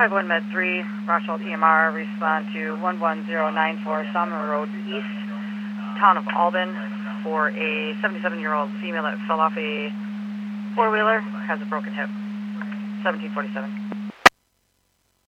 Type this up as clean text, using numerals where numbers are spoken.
51 Med 3, Rochelle EMR, respond to 11094 Summer Road East, town of Albin, for a 77-year-old female that fell off a four-wheeler, has a broken hip. 1747.